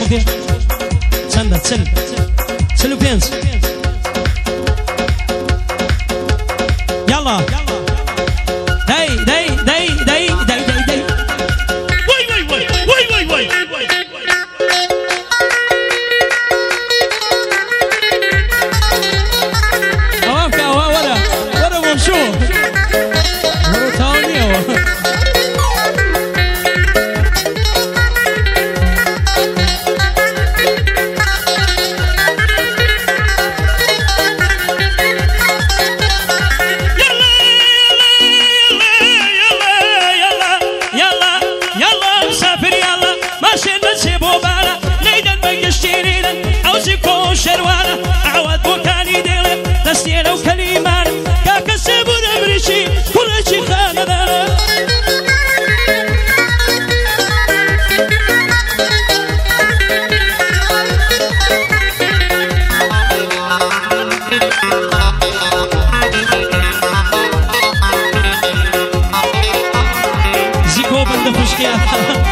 دي سنة سل بينس يلا داي وي اوافك ولا ممشوه ورا تاونيو شروانة عواد بوكاني ديلي تسنينا وكليمانا كاكا سيبونا مريشي كل شي خاندانا زيكو بند فشكيات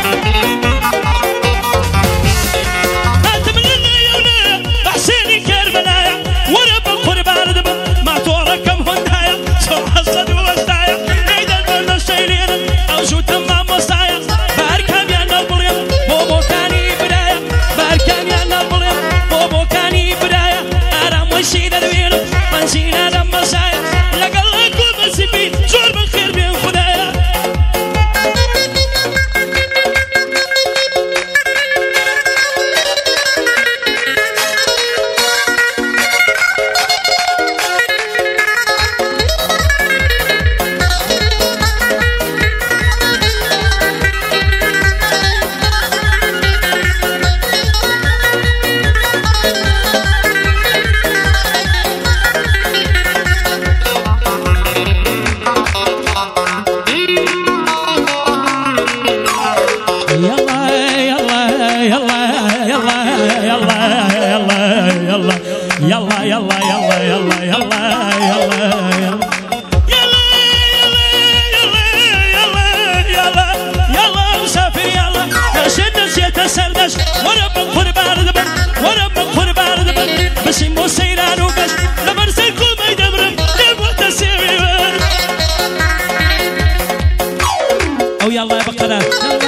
يلا يا بقرة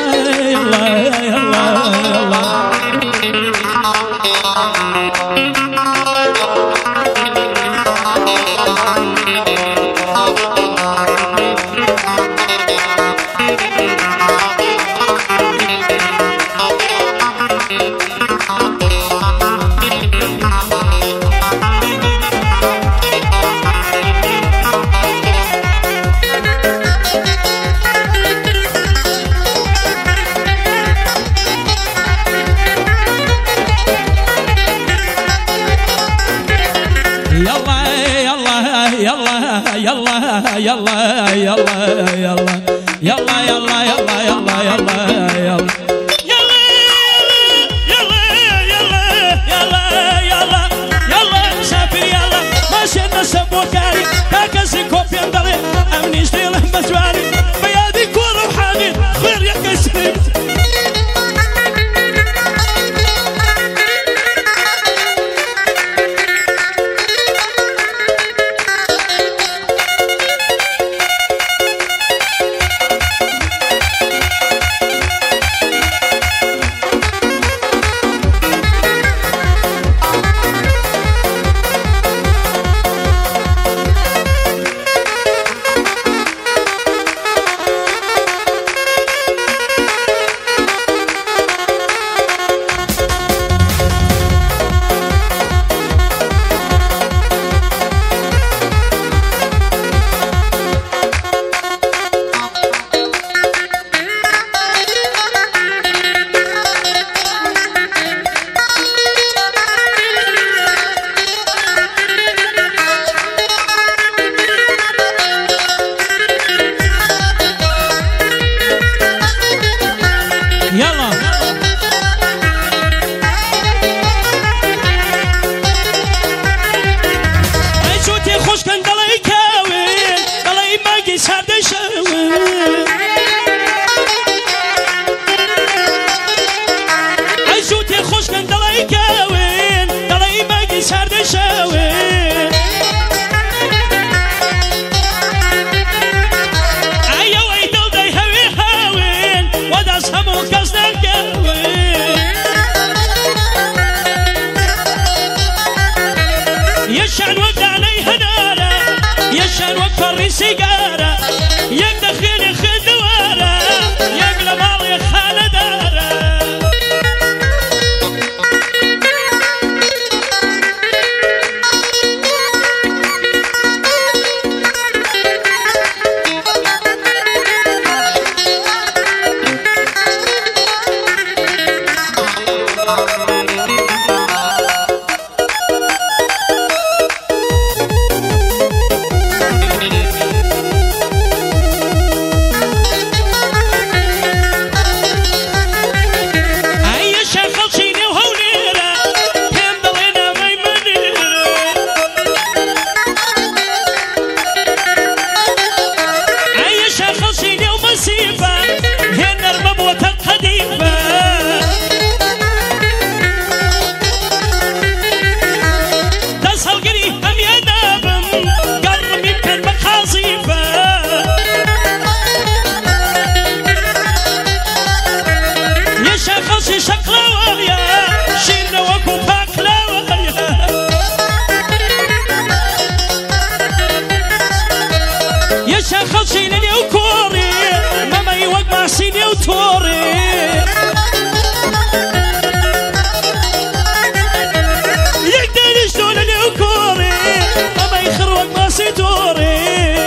يلا سافر يلا ماشي نسب وكاري هكا زيكوب يندري امني جديله مسواري بيادي كورة وحامي خير يا كسري يشان وكفر سيجارة يدخل خدوارة يقلب مالي خالدارة خلصيني وكوري ماما يوقع سيني وتوري يقدر يشتولني وكوري ماما يخروق ما سيدوري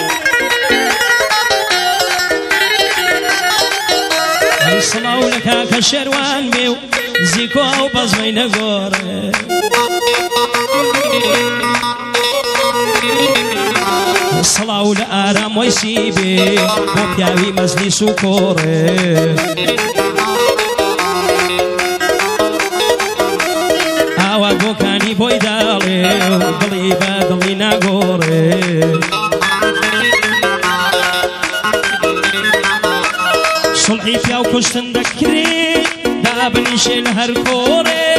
يصلوا لك هاك الشروان بيو زيكو وبزمين غوري صلاة لآرام ويسيبي وبياوي مزلس وكوري آواقو كاني بويدالي وقلي بادلي ناقوري صلحي فياو كشتن ذكري دابني شيل هركوري